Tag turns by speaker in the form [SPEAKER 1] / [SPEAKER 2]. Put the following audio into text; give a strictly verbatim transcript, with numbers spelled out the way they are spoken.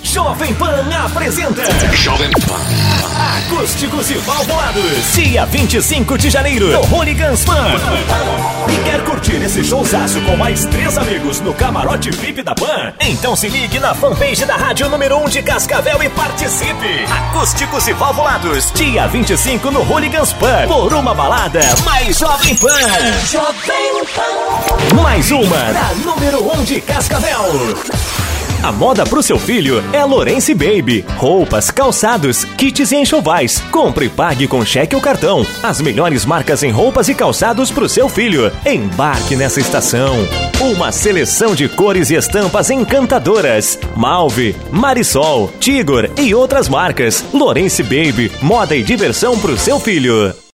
[SPEAKER 1] Jovem Pan apresenta
[SPEAKER 2] Jovem Pan
[SPEAKER 1] Acústicos e Valvulados, dia vinte e cinco de janeiro, no Hooligans Pan. E quer curtir esse showzaço com mais três amigos no camarote V I P da Pan? Então se ligue na fanpage da rádio número um de Cascavel e participe. Acústicos e Valvulados, dia vinte e cinco no Hooligans Pan, por uma balada mais Jovem Pan. Jovem Pan. Mais uma da número um de Cascavel. A moda pro seu filho é Lourenço Baby. Roupas, calçados, kits e enxovais. Compre e pague com cheque ou cartão. As melhores marcas em roupas e calçados pro seu filho. Embarque nessa estação. Uma seleção de cores e estampas encantadoras. Malve, Marisol, Tigor e outras marcas. Lourenço Baby, moda e diversão pro seu filho.